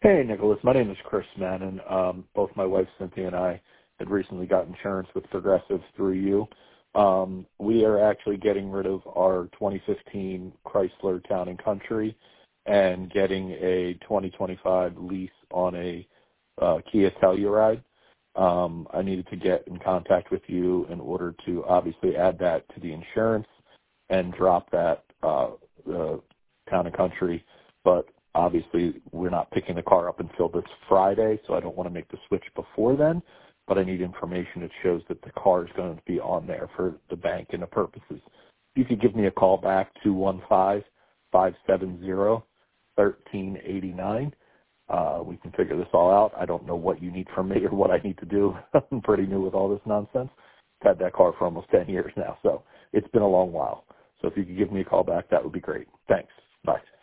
Hey, Nicholas. My name is Chris Mannon. Both my wife Cynthia and I had recently got insurance with Progressive through you. We are actually getting rid of our 2015 Chrysler Town and Country and getting a 2025 lease on a Kia Telluride. I needed to get in contact with you in order to obviously add that to the insurance and drop that the Town and Country, but obviously we're not picking the car up until this Friday, so I don't want to make the switch before then, but I need information that shows that the car is going to be on there for the bank and the purposes. You could give me a call back, 215-570-1389. We can figure this all out. I don't know what you need from me or what I need to do. I'm pretty new with all this nonsense. I've had that car for almost 10 years now, so it's been a long while. So if you could give me a call back, that would be great. Thanks. Bye.